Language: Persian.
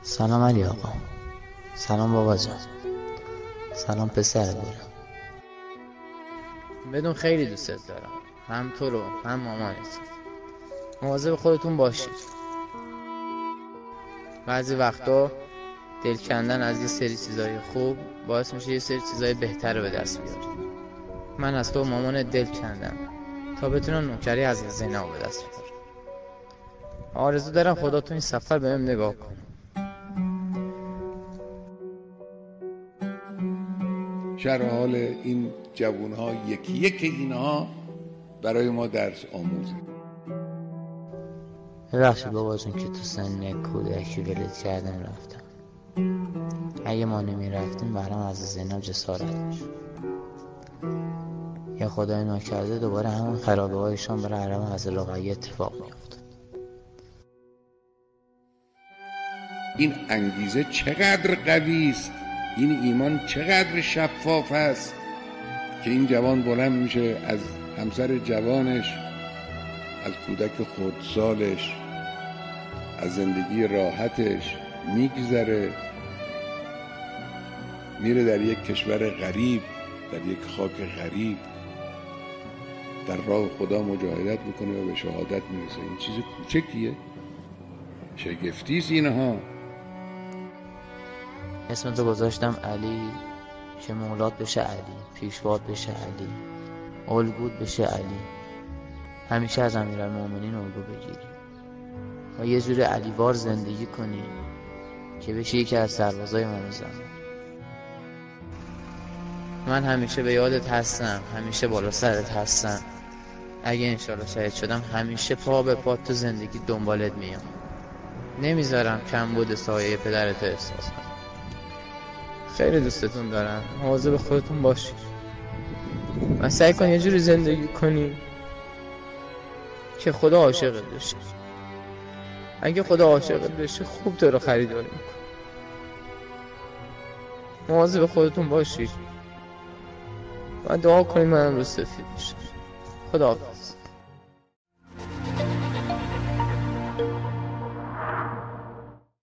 سلام علی آقا. سلام بابا جان. سلام پسر دارم. بدون خیلی دوستت دارم، هم تو رو هم مامانت. مواظب خودتون باشید. بعضی وقتا دل کندن از یه سری چیزای خوب باعث میشه یه سری چیزای بهتر به دست بیاری. من از تو مامان دل کندم تا بتونم نوکری از زینب به دست بیارم. آرزو دارم خدا تو این سفر بهم نگاه کن. شرح حال این جوانها یکی یک اینها برای ما درس آموزه. ببخشید بابا جون که تو سن کودکی ولت کردم رفتم. اگه ما نمی رفتیم برام از زینب جسارت میشه. یا خدای ناکرده دوباره همون خرابه هایشان برای عرب از رقیه اتفاق میفته. این انگیزه چقدر قوی است، این ایمان چقدر شفاف است که این جوان بلند میشه از همسر جوانش، از کودک خردسالش، از زندگی راحتش میگذره، میره در یک کشور غریب، در یک خاک غریب، در راه خدا مجاهدت میکنه و به شهادت میرسه. این چیز کوچکیه، شگفتیست اینها. اسم تو گذاشتم علی که مولات بشه علی، پیشوات بشه علی، الگوت بشه علی. همیشه از امیرالمومنین الگو بگیری و یه جور علیوار زندگی کنی که بشی یکی از سربازای امام زمان. من همیشه به یادت هستم، همیشه بالا سرت هستم. اگه انشالله شهید شدم همیشه پا به پا تو زندگی دنبالت میام. نمیذارم کم بود سایه پدرت احساس کنم. خیلی دوستتون دارم. مواظب خودتون باشید و سعی کن یه جوری زندگی کنی که خدا عاشقت بشه. اگه خدا عاشقت بشه خوب تو رو خریداری میکنه. مواظب خودتون باشید و دعا کنید من امروز سفید بشم. خدا حافظ.